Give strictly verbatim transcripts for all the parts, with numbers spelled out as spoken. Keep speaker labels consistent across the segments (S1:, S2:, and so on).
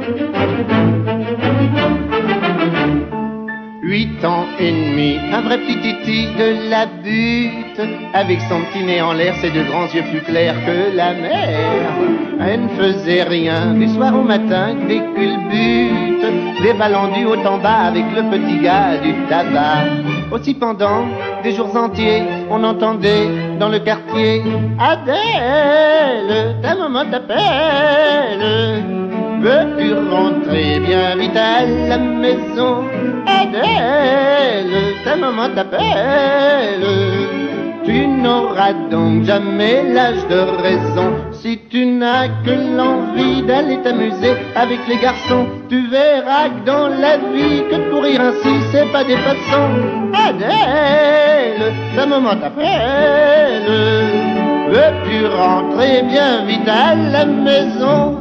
S1: Huit ans et demi, un vrai petit titi de la butte, avec son petit nez en l'air, ses deux grands yeux plus clairs que la mer. Elle ne faisait rien du soir au matin que des culbutes, dévalant du haut en bas avec le petit gars du tabac. Aussi pendant des jours entiers, on entendait dans le quartier Adèle, ta maman t'appelle. Veux-tu rentrer bien vite à la maison? Adèle, ta maman t'appelle. Tu n'auras donc jamais l'âge de raison si tu n'as que l'envie d'aller t'amuser avec les garçons. Tu verras que dans la vie, que de courir ainsi, c'est pas des façons. Adèle, ta maman t'appelle. Veux-tu rentrer bien vite à la maison?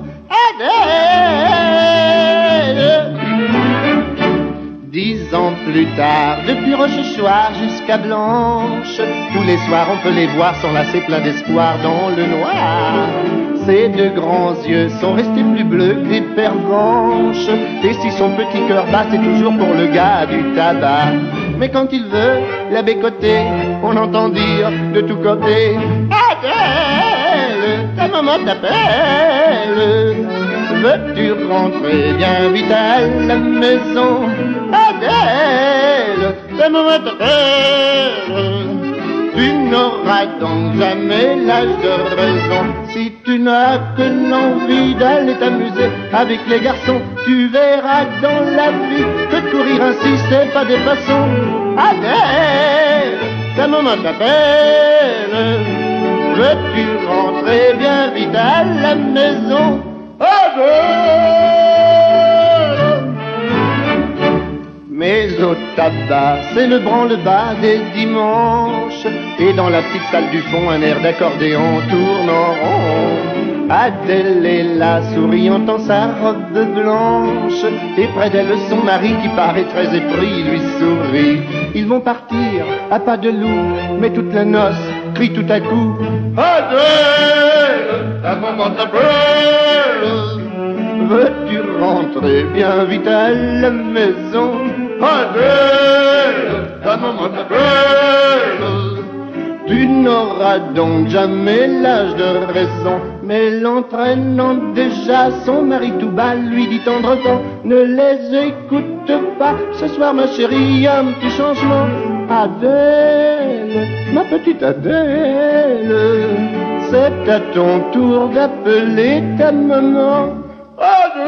S1: Adèle. Dix ans plus tard, depuis Rochechouart jusqu'à Blanche, tous les soirs on peut les voir s'enlacer plein d'espoir dans le noir. Ses deux grands yeux sont restés plus bleus que des pervenches, et si son petit cœur bat, c'est toujours pour le gars du tabac. Mais quand il veut la bécoter, on entend dire de tous côtés Adèle, ta maman t'appelle. Veux-tu rentrer bien vite à la maison? Adèle, ta maman t'appelle. Tu n'auras donc jamais l'âge de raison si tu n'as que l'envie d'aller t'amuser avec les garçons. Tu verras que dans la vie que de courir ainsi, c'est pas des façons. Adèle, ta maman t'appelle. Veux-tu rentrer bien vite à la maison? Mais au tabac, c'est le branle-bas des dimanches, et dans la petite salle du fond, un air d'accordéon tourne en rond. Adèle est là, souriant en sa robe blanche, et près d'elle son mari qui paraît très épris lui sourit. Ils vont partir à pas de loup, mais toute la noce crie tout à coup Adèle, ta maman t'appelle. Veux-tu rentrer bien vite à la maison? Adèle, ta maman t'appelle. Tu n'auras donc jamais l'âge de raison, mais l'entraînant déjà son mari tout bas lui dit tendrement ne les écoute pas, ce soir ma chérie y a un petit changement. Adèle, ma petite Adèle, c'est à ton tour d'appeler ta maman. Adèle.